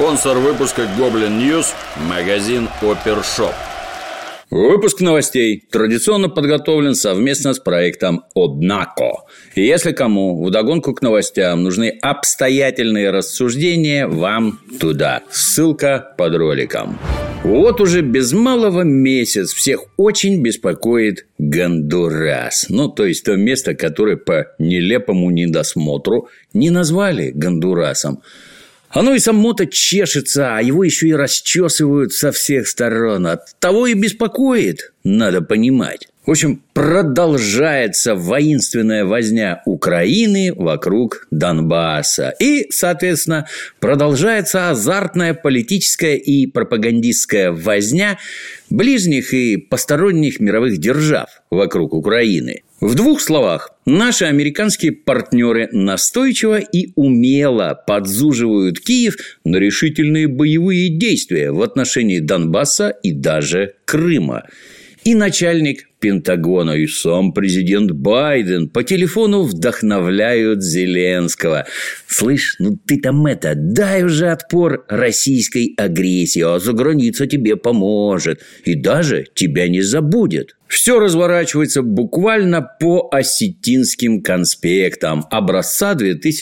Спонсор выпуска Goblin News – магазин Опершоп. Выпуск новостей традиционно подготовлен совместно с проектом «Однако». И если кому вдогонку к новостям нужны обстоятельные рассуждения, вам туда. Ссылка под роликом. Вот уже без малого месяц всех очень беспокоит Гондурас. То есть то место, которое по нелепому недосмотру не назвали Гондурасом. Оно и само-то чешется, а его еще и расчесывают со всех сторон. Оттого и беспокоит, надо понимать. В общем, продолжается воинственная возня Украины вокруг Донбасса. И, соответственно, продолжается азартная политическая и пропагандистская возня ближних и посторонних мировых держав вокруг Украины. В двух словах, наши американские партнеры настойчиво и умело подзуживают Киев на решительные боевые действия в отношении Донбасса и даже Крыма. И начальник Пентагона, и сам президент Байден по телефону вдохновляют Зеленского. Слышь, ты там дай уже отпор российской агрессии, а заграница тебе поможет и даже тебя не забудет. Все разворачивается буквально по осетинским конспектам образца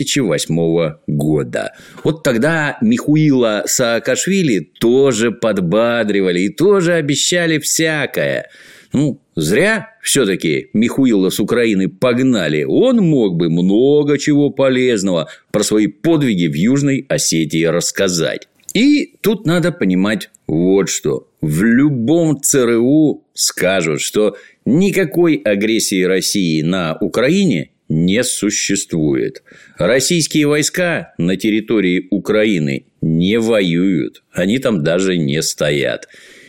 2008 года. Вот тогда Михаила Саакашвили тоже подбадривали и тоже обещали всякое. Зря все-таки Михаила с Украины погнали. Он мог бы много чего полезного про свои подвиги в Южной Осетии рассказать. И тут надо понимать вот что. В любом ЦРУ скажут, что никакой агрессии России на Украине не существует. Российские войска на территории Украины не воюют. Они там даже не стоят.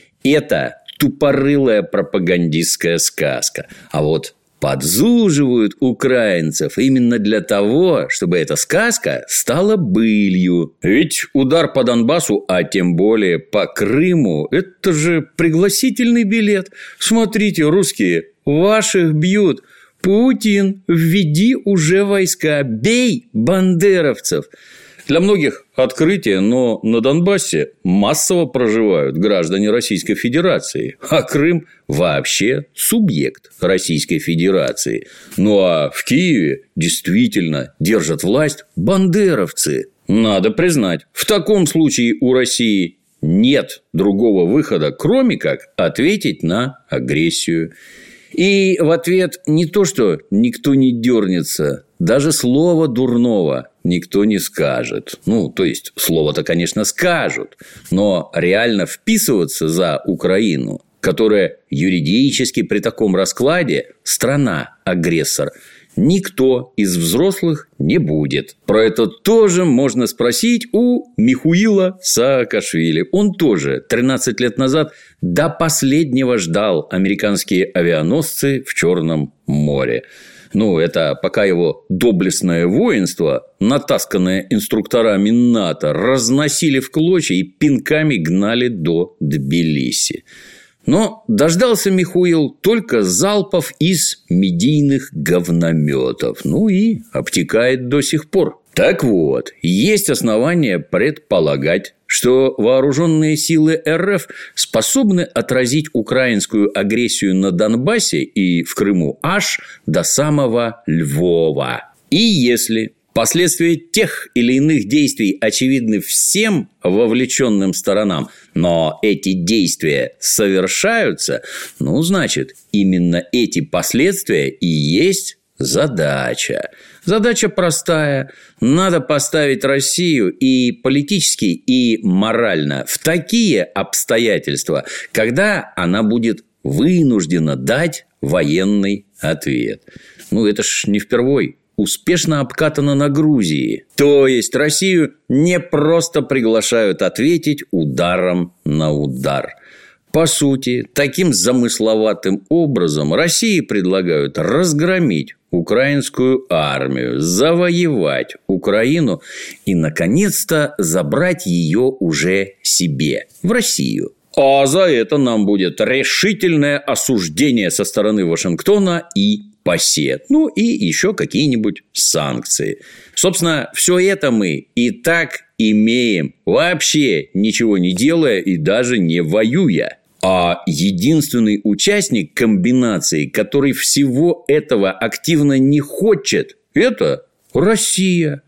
Это тупорылая пропагандистская сказка. А вот подзуживают украинцев именно для того, чтобы эта сказка стала былью. Ведь удар по Донбассу, а тем более по Крыму, это же пригласительный билет. Смотрите, русские, ваших бьют. Путин, введи уже войска, бей бандеровцев. Для многих открытие, но на Донбассе массово проживают граждане Российской Федерации, а Крым вообще субъект Российской Федерации. А в Киеве действительно держат власть бандеровцы. Надо признать, в таком случае у России нет другого выхода, кроме как ответить на агрессию. И в ответ не то, что никто не дернется, даже слова дурного никто не скажет. То есть, слово-то, конечно, скажут, но реально вписываться за Украину, которая юридически при таком раскладе страна-агрессор, никто из взрослых не будет. Про это тоже можно спросить у Михаила Саакашвили. Он тоже 13 лет назад до последнего ждал американские авианосцы в Черном море. Это пока его доблестное воинство, натасканное инструкторами НАТО, разносили в клочья и пинками гнали до Тбилиси. Но дождался Михаил только залпов из медийных говнометов. И обтекает до сих пор. Так вот, есть основания предполагать, что вооруженные силы РФ способны отразить украинскую агрессию на Донбассе и в Крыму аж до самого Львова. И если последствия тех или иных действий очевидны всем вовлеченным сторонам, но эти действия совершаются, значит, именно эти последствия и есть задача. Задача простая. Надо поставить Россию и политически, и морально в такие обстоятельства, когда она будет вынуждена дать военный ответ. Это ж не впервой. Успешно обкатано на Грузии. То есть Россию не просто приглашают ответить ударом на удар. По сути, таким замысловатым образом России предлагают разгромить украинскую армию, завоевать Украину и, наконец-то, забрать ее уже себе, в Россию. А за это нам будет решительное осуждение со стороны Вашингтона и ПАСЕ. Ну, и еще какие-нибудь санкции. Собственно, все это мы и так имеем, вообще ничего не делая и даже не воюя. А единственный участник комбинации, который всего этого активно не хочет, это Россия.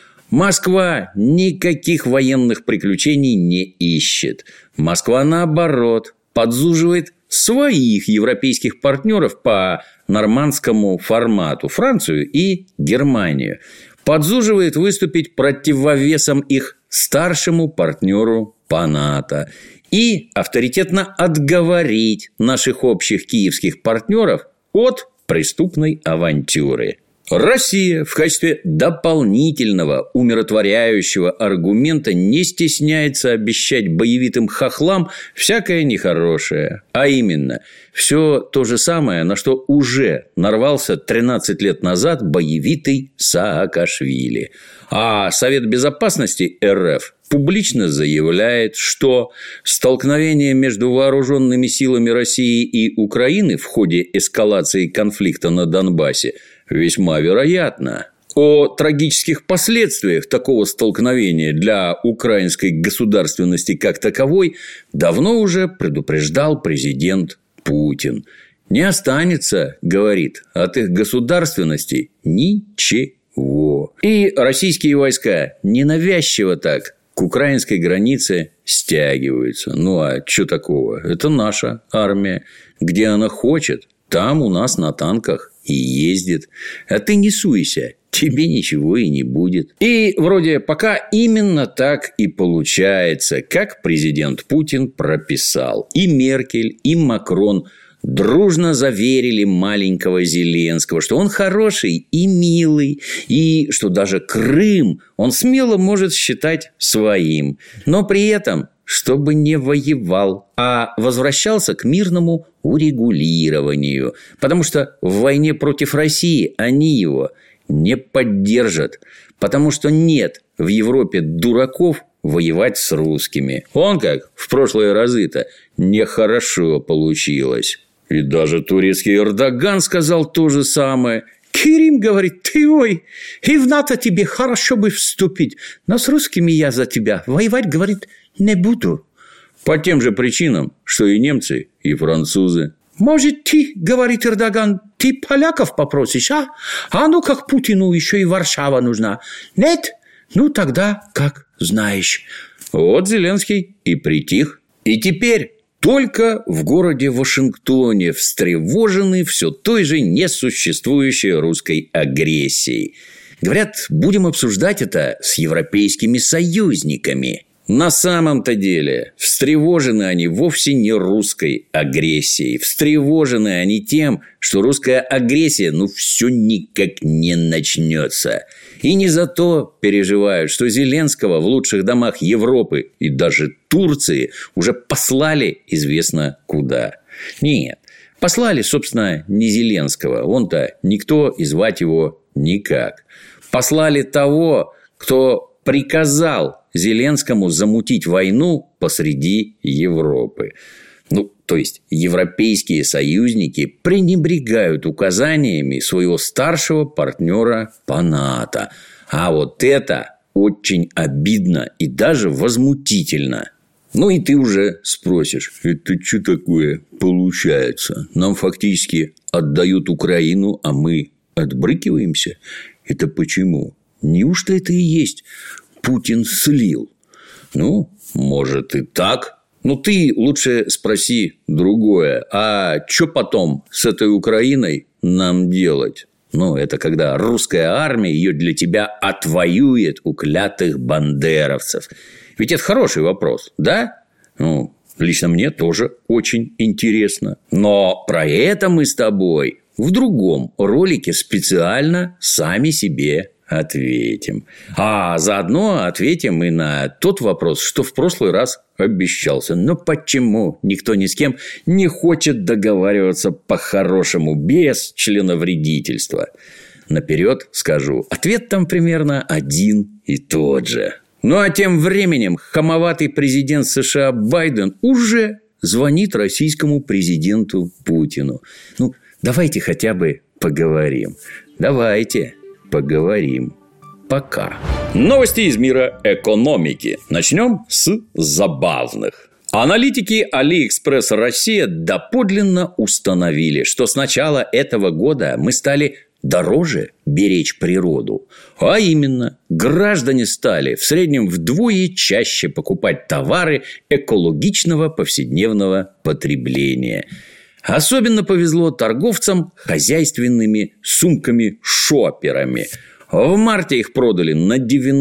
Москва никаких военных приключений не ищет. Москва, наоборот, подзуживает своих европейских партнеров по нормандскому формату, Францию и Германию. Подзуживает выступить противовесом их старшему партнеру по НАТО и авторитетно отговорить наших общих киевских партнеров от преступной авантюры. Россия в качестве дополнительного умиротворяющего аргумента не стесняется обещать боевитым хохлам всякое нехорошее. А именно, все то же самое, на что уже нарвался 13 лет назад боевитый Саакашвили. А Совет Безопасности РФ публично заявляет, что столкновение между вооруженными силами России и Украины в ходе эскалации конфликта на Донбассе весьма вероятно. О трагических последствиях такого столкновения для украинской государственности как таковой давно уже предупреждал президент Путин. Не останется, говорит, от их государственности ничего. И российские войска ненавязчиво так к украинской границе стягиваются. Ну, а что такого? Это наша армия. Где она хочет, там у нас на танках и ездит. А ты не суйся, тебе ничего и не будет. И вроде пока именно так и получается, как президент Путин прописал. И Меркель, и Макрон дружно заверили маленького Зеленского, что он хороший и милый, и что даже Крым он смело может считать своим. Но при этом, чтобы не воевал, а возвращался к мирному урегулированию. Потому что в войне против России они его не поддержат. Потому что нет в Европе дураков воевать с русскими. Он как в прошлые разы-то нехорошо получилось. И даже турецкий Эрдоган сказал то же самое. Керим говорит, ты ой, и в НАТО тебе хорошо бы вступить, но с русскими я за тебя воевать, говорит, не буду. По тем же причинам, что и немцы, и французы. Может, ты, говорит Эрдоган, ты поляков попросишь, а? А ну как Путину еще и Варшава нужна. Нет? Ну тогда как знаешь. Вот Зеленский и притих. И теперь только в городе Вашингтоне встревожены все той же несуществующей русской агрессией. Говорят, будем обсуждать это с европейскими союзниками. На самом-то деле встревожены они вовсе не русской агрессией. Встревожены они тем, что русская агрессия все никак не начнется. И не за то переживают, что Зеленского в лучших домах Европы и даже Турции уже послали известно куда. Нет, послали, собственно, не Зеленского. Он-то никто и звать его никак. Послали того, кто приказал Зеленскому замутить войну посреди Европы. То есть, европейские союзники пренебрегают указаниями своего старшего партнера по НАТО. А вот это очень обидно и даже возмутительно. И ты уже спросишь, это что такое получается? Нам фактически отдают Украину, а мы отбрыкиваемся? Это почему? Неужто это и есть Путин слил? Может и так. Ты лучше спроси другое. А что потом с этой Украиной нам делать? Это когда русская армия ее для тебя отвоюет у клятых бандеровцев. Ведь это хороший вопрос, да? Лично мне тоже очень интересно. Но про это мы с тобой в другом ролике специально сами себе ответим. А заодно ответим и на тот вопрос, что в прошлый раз обещался. Но почему никто ни с кем не хочет договариваться по-хорошему, без членовредительства? Наперед скажу, ответ там примерно один и тот же. А тем временем хамоватый президент США Байден уже звонит российскому президенту Путину. Давайте хотя бы поговорим. Давайте поговорим. Пока. Новости из мира экономики. Начнем с забавных. Аналитики AliExpress Россия доподлинно установили, что с начала этого года мы стали дороже беречь природу. А именно, граждане стали в среднем вдвое чаще покупать товары экологичного повседневного потребления. Особенно повезло торговцам хозяйственными сумками-шоперами. В марте их продали на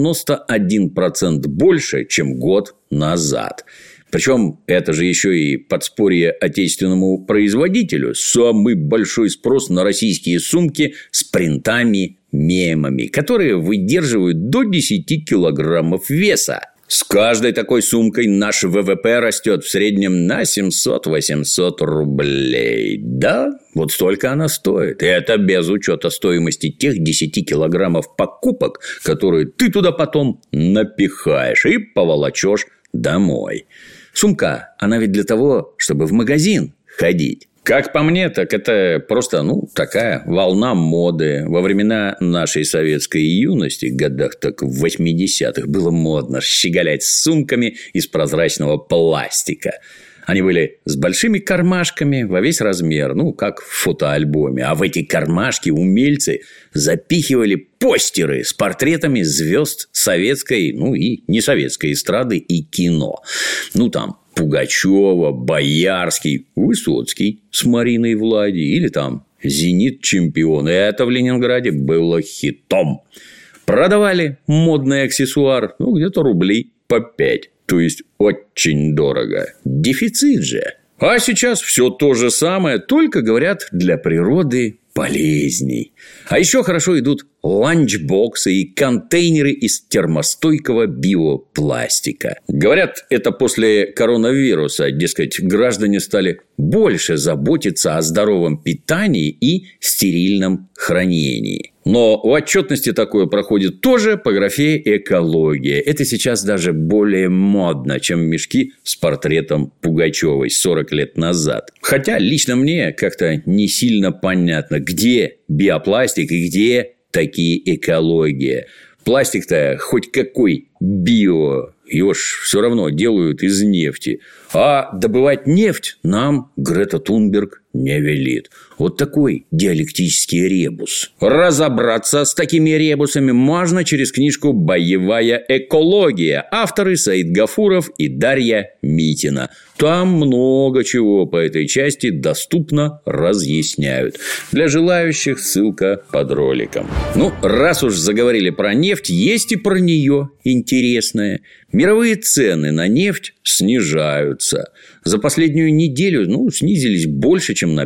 91% больше, чем год назад. Причем это же еще и подспорье отечественному производителю. Самый большой спрос на российские сумки с принтами-мемами, которые выдерживают до 10 килограммов веса. С каждой такой сумкой наш ВВП растет в среднем на 700-800 рублей. Да, вот столько она стоит. И это без учета стоимости тех 10 килограммов покупок, которые ты туда потом напихаешь и поволочешь домой. Сумка, она ведь для того, чтобы в магазин ходить. Как по мне, так это просто, такая волна моды. Во времена нашей советской юности, годах так в 80-х, было модно щеголять с сумками из прозрачного пластика. Они были с большими кармашками во весь размер, как в фотоальбоме. А в эти кармашки умельцы запихивали постеры с портретами звезд советской, и несоветской эстрады и кино. Там Пугачева, Боярский, Высоцкий с Мариной Влади или там «Зенит-чемпион». Это в Ленинграде было хитом. Продавали модный аксессуар, где-то рублей по 5. То есть очень дорого. Дефицит же. А сейчас все то же самое, только, говорят, для природы полезней. А еще хорошо идут ланчбоксы и контейнеры из термостойкого биопластика. Говорят, это после коронавируса, дескать, граждане стали больше заботиться о здоровом питании и стерильном хранении. Но в отчетности такое проходит тоже по графе «экология». Это сейчас даже более модно, чем мешки с портретом Пугачевой 40 лет назад. Хотя лично мне как-то не сильно понятно, где биопластик и где такие экология. Пластик-то хоть какой био, его ж все равно делают из нефти. А добывать нефть нам Грета Тунберг не велит. Вот такой диалектический ребус. Разобраться с такими ребусами можно через книжку «Боевая экология». Авторы Саид Гафуров и Дарья Митина. Там много чего по этой части доступно разъясняют. Для желающих ссылка под роликом. Раз уж заговорили про нефть, есть и про нее интересное. Мировые цены на нефть снижаются. За последнюю неделю снизились больше, чем на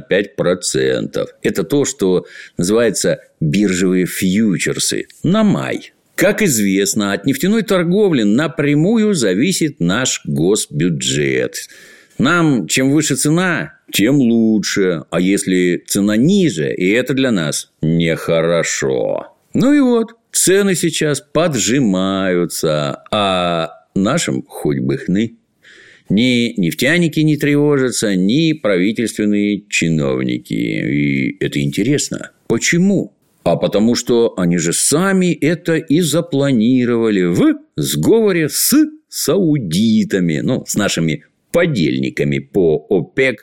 5%. Это то, что называется биржевые фьючерсы на май. Как известно, от нефтяной торговли напрямую зависит наш госбюджет. Нам чем выше цена, тем лучше. А если цена ниже, и это для нас нехорошо. Цены сейчас поджимаются, а нашим хоть бы хны. Ни нефтяники не тревожатся, ни правительственные чиновники. И это интересно. Почему? А потому что они же сами это и запланировали в сговоре с саудитами, с нашими подельниками по ОПЕК+.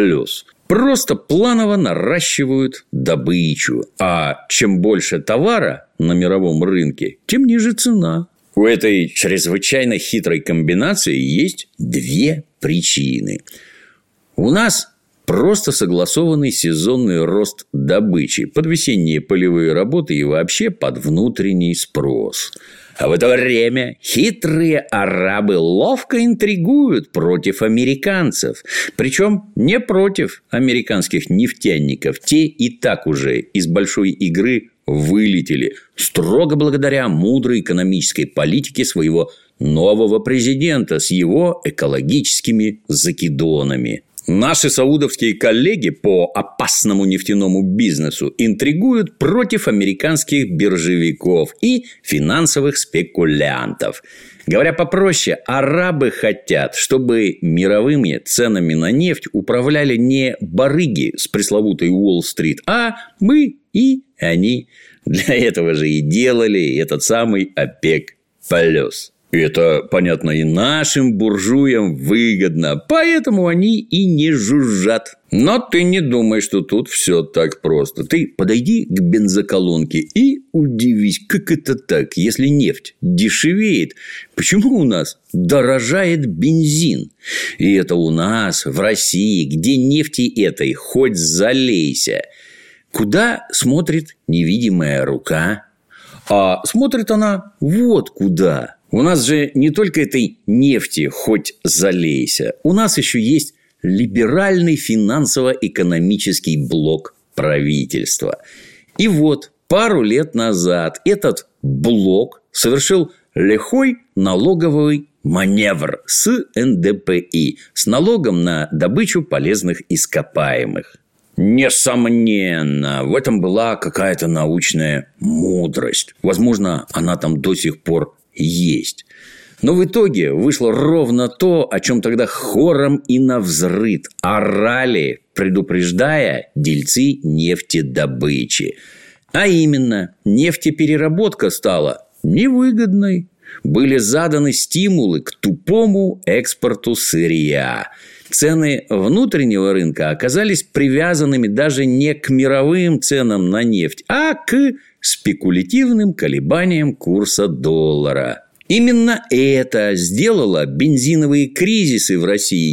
Просто планово наращивают добычу. А чем больше товара на мировом рынке, тем ниже цена. У этой чрезвычайно хитрой комбинации есть две причины. У нас просто согласованный сезонный рост добычи под весенние полевые работы и вообще под внутренний спрос. А в это время хитрые арабы ловко интригуют против американцев. Причем не против американских нефтяников. Те и так уже из большой игры вылетели, строго благодаря мудрой экономической политике своего нового президента с его экологическими закидонами. Наши саудовские коллеги по опасному нефтяному бизнесу интригуют против американских биржевиков и финансовых спекулянтов. Говоря попроще, арабы хотят, чтобы мировыми ценами на нефть управляли не барыги с пресловутой Уолл-стрит, а мы и они. Для этого же и делали этот самый ОПЕК+. И это, понятно, и нашим буржуям выгодно, поэтому они и не жужжат. Но ты не думай, что тут все так просто. Ты подойди к бензоколонке и удивись, как это так, если нефть дешевеет, почему у нас дорожает бензин? И это у нас, в России, где нефти этой хоть залейся. Куда смотрит невидимая рука? А смотрит она вот куда. У нас же не только этой нефти хоть залейся. У нас еще есть либеральный финансово-экономический блок правительства. И вот пару лет назад этот блок совершил лихой налоговый маневр с НДПИ, с налогом на добычу полезных ископаемых. Несомненно, в этом была какая-то научная мудрость. Возможно, она там до сих пор есть. Но в итоге вышло ровно то, о чем тогда хором и навзрыд орали, предупреждая дельцы нефтедобычи. А именно, нефтепереработка стала невыгодной. Были заданы стимулы к тупому экспорту сырья. Цены внутреннего рынка оказались привязанными даже не к мировым ценам на нефть, а к спекулятивным колебаниям курса доллара. Именно это сделало бензиновые кризисы в России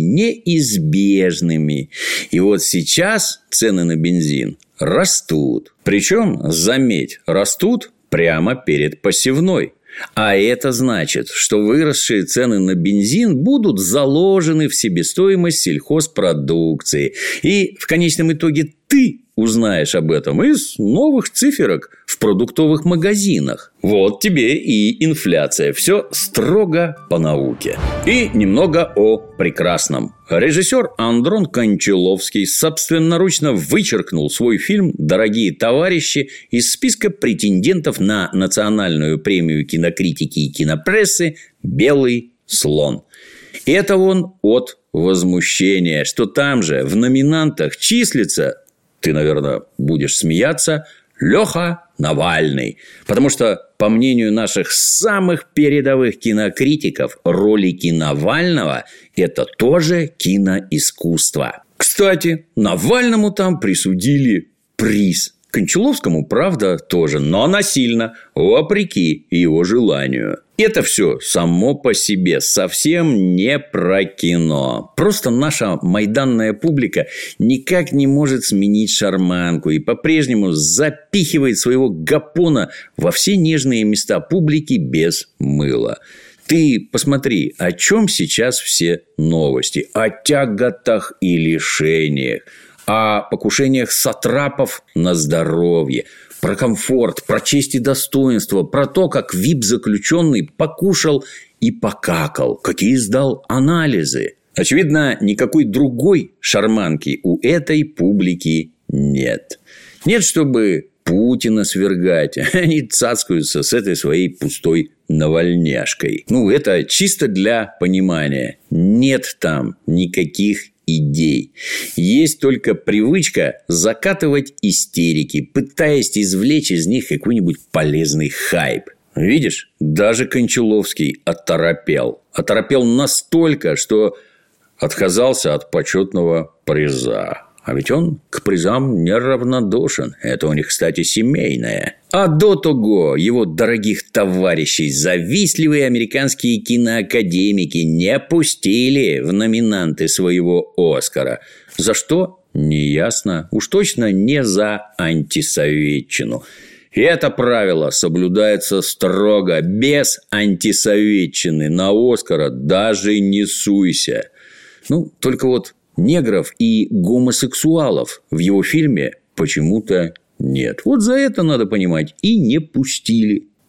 неизбежными. И вот сейчас цены на бензин растут. Причем, заметь, растут прямо перед посевной. А это значит, что выросшие цены на бензин будут заложены в себестоимость сельхозпродукции. И в конечном итоге ты узнаешь об этом из новых циферок в продуктовых магазинах. Вот тебе и инфляция. Все строго по науке. И немного о прекрасном. Режиссер Андрон Кончаловский собственноручно вычеркнул свой фильм «Дорогие товарищи» из списка претендентов на национальную премию кинокритики и кинопрессы «Белый слон». Это он от возмущения, что там же в номинантах числится, ты, наверное, будешь смеяться, Леха Навальный. Потому что, по мнению наших самых передовых кинокритиков, ролики Навального – это тоже киноискусство. Кстати, Навальному там присудили приз. Кончаловскому, правда, тоже, но насильно, вопреки его желанию. Это все само по себе совсем не про кино. Просто наша майданная публика никак не может сменить шарманку и по-прежнему запихивает своего гапона во все нежные места публики без мыла. Ты посмотри, о чем сейчас все новости. О тяготах и лишениях. О покушениях сатрапов на здоровье, про комфорт, про честь и достоинство, про то, как ВИП-заключенный покушал и покакал, какие сдал анализы. Очевидно, никакой другой шарманки у этой публики нет. Нет, чтобы Путина свергать, они цацкаются с этой своей пустой навальняшкой. Это чисто для понимания. Нет там никаких идей. Есть только привычка закатывать истерики, пытаясь извлечь из них какой-нибудь полезный хайп. Видишь, даже Кончаловский оторопел. Оторопел настолько, что отказался от почетного приза. А ведь он к призам неравнодушен. Это у них, кстати, семейное. А до того его дорогих товарищей завистливые американские киноакадемики не пустили в номинанты своего «Оскара». За что? Неясно. Уж точно не за антисоветчину. И это правило соблюдается строго. Без антисоветчины на «Оскара» даже не суйся. Только вот негров и гомосексуалов в его фильме почему-то нет. Вот за это, надо понимать, и не пустили.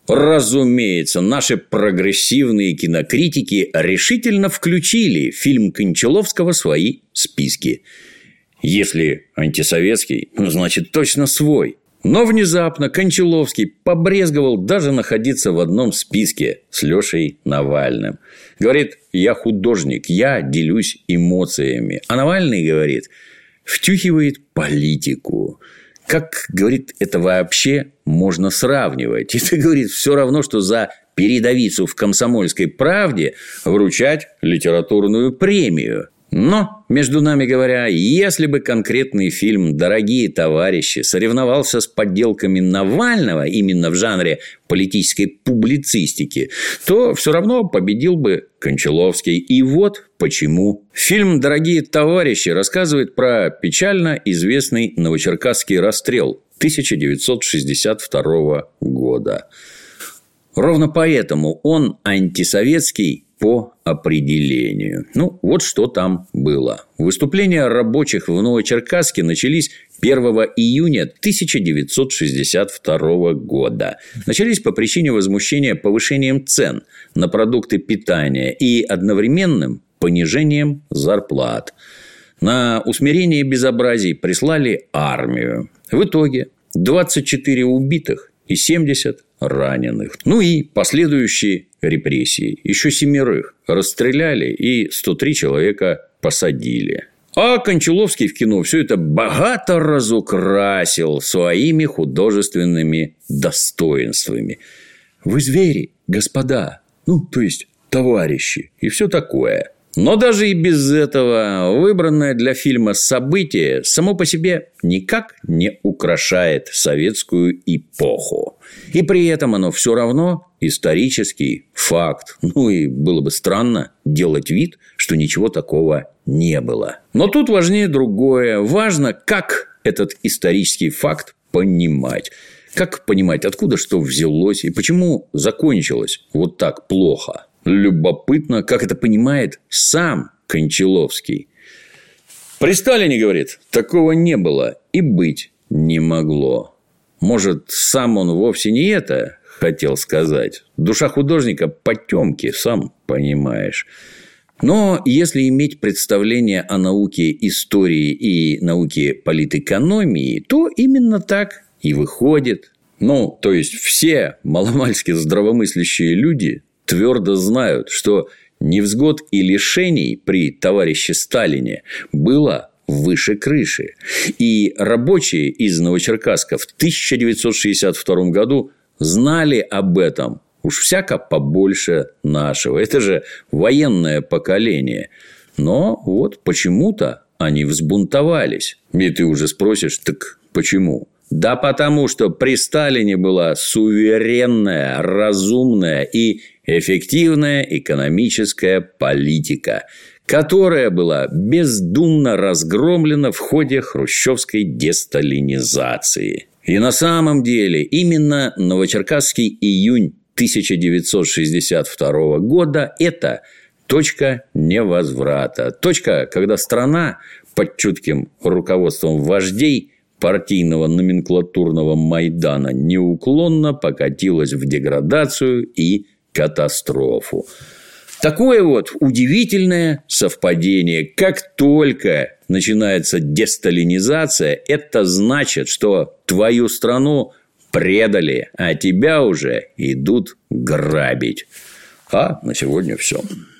Разумеется, наши прогрессивные кинокритики решительно включили фильм Кончаловского в свои списки. Если антисоветский, значит точно свой. Но внезапно Кончаловский побрезговал даже находиться в одном списке с Лешей Навальным. Говорит, я художник, я делюсь эмоциями. А Навальный, говорит, втюхивает политику. Как, говорит, это вообще можно сравнивать? Это, говорит, все равно, что за передовицу в «Комсомольской правде» вручать литературную премию. Но, между нами говоря, если бы конкретный фильм «Дорогие товарищи» соревновался с подделками Навального именно в жанре политической публицистики, то все равно победил бы Кончаловский. И вот почему. Фильм «Дорогие товарищи» рассказывает про печально известный новочеркасский расстрел 1962 года. Ровно поэтому он антисоветский по определению. Вот что там было. Выступления рабочих в Новочеркасске начались 1 июня 1962 года. Начались по причине возмущения повышением цен на продукты питания и одновременным понижением зарплат. На усмирение безобразий прислали армию. В итоге 24 убитых и 70 раненых. И последующие репрессии. Еще 7 расстреляли и 103 человека посадили. А Кончаловский в кино все это богато разукрасил своими художественными достоинствами. Вы звери, господа, то есть товарищи, и все такое. Но даже и без этого выбранное для фильма событие само по себе никак не украшает советскую эпоху. И при этом оно все равно исторический факт. И было бы странно делать вид, что ничего такого не было. Но тут важнее другое. Важно, как этот исторический факт понимать. Как понимать, откуда что взялось и почему закончилось вот так плохо. Любопытно, как это понимает сам Кончаловский. При Сталине, говорит, такого не было и быть не могло. Может, сам он вовсе не это хотел сказать. Душа художника потемки, сам понимаешь. Но если иметь представление о науке истории и науке политэкономии, то именно так и выходит. То есть все маломальски здравомыслящие люди твердо знают, что невзгод и лишений при товарище Сталине было выше крыши. И рабочие из Новочеркасска в 1962 году знали об этом уж всяко побольше нашего. Это же военное поколение. Но вот почему-то они взбунтовались. И ты уже спросишь, так почему? Да потому, что при Сталине была суверенная, разумная и эффективная экономическая политика, которая была бездумно разгромлена в ходе хрущевской десталинизации. И на самом деле именно Новочеркасский июнь 1962 года – это точка невозврата. Точка, когда страна под чутким руководством вождей партийного номенклатурного Майдана неуклонно покатилась в деградацию и катастрофу. Такое вот удивительное совпадение. Как только начинается десталинизация, это значит, что твою страну предали, а тебя уже идут грабить. А на сегодня все.